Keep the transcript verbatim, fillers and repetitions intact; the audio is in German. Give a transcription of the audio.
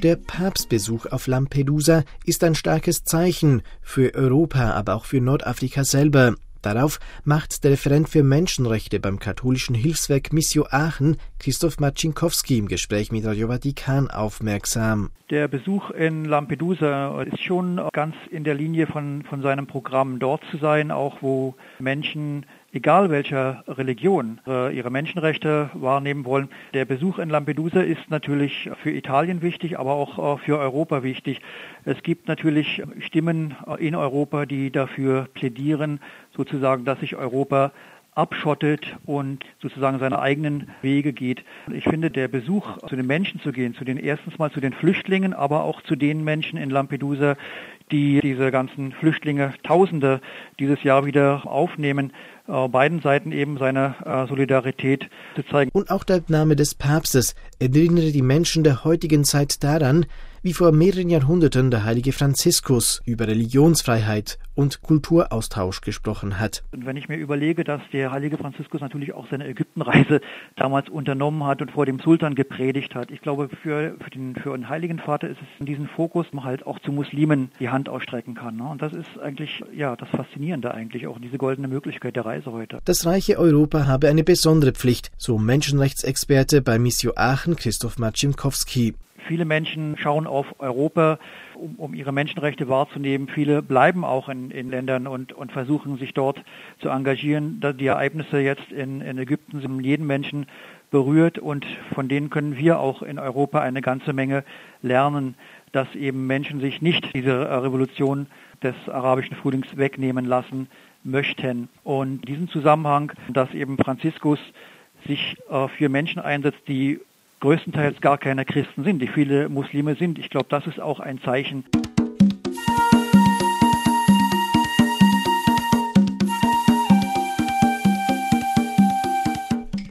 Der Papstbesuch auf Lampedusa ist ein starkes Zeichen für Europa, aber auch für Nordafrika selber. Darauf macht der Referent für Menschenrechte beim katholischen Hilfswerk Missio Aachen, Christoph Marcinkowski, im Gespräch mit Radio Vatikan aufmerksam. Der Besuch in Lampedusa ist schon ganz in der Linie von, von seinem Programm, dort zu sein, auch wo Menschen, egal welcher Religion, ihre Menschenrechte wahrnehmen wollen. Der Besuch in Lampedusa ist natürlich für Italien wichtig, aber auch für Europa wichtig. Es gibt natürlich Stimmen in Europa, die dafür plädieren, sozusagen, dass sich Europa abschottet und sozusagen seine eigenen Wege geht. Ich finde, der Besuch zu den Menschen zu gehen, zu den erstens mal zu den Flüchtlingen, aber auch zu den Menschen in Lampedusa, die diese ganzen Flüchtlinge, Tausende, dieses Jahr wieder aufnehmen, äh, beiden Seiten eben seine äh, Solidarität zu zeigen. Und auch der Name des Papstes erinnere die Menschen der heutigen Zeit daran, wie vor mehreren Jahrhunderten der heilige Franziskus über Religionsfreiheit und Kulturaustausch gesprochen hat. Und wenn ich mir überlege, dass der heilige Franziskus natürlich auch seine Ägyptenreise damals unternommen hat und vor dem Sultan gepredigt hat, ich glaube, für, für, den, für einen heiligen Vater ist es in diesem Fokus, man halt auch zu Muslimen die Hand ausstrecken kann. Ne? Und das ist eigentlich ja das Faszinierende eigentlich, auch diese goldene Möglichkeit der Reise heute. Das reiche Europa habe eine besondere Pflicht, so Menschenrechtsexperte bei Missio Aachen, Christoph Marcinkowski. Viele Menschen schauen auf Europa, um, um ihre Menschenrechte wahrzunehmen. Viele bleiben auch in, in Ländern und, und versuchen, sich dort zu engagieren. Die Ereignisse jetzt in, in Ägypten sind jeden Menschen berührt und von denen können wir auch in Europa eine ganze Menge lernen, dass eben Menschen sich nicht diese Revolution des arabischen Frühlings wegnehmen lassen möchten. Und diesen Zusammenhang, dass eben Franziskus sich äh, für Menschen einsetzt, die größtenteils gar keine Christen sind, die viele Muslime sind. Ich glaube, das ist auch ein Zeichen.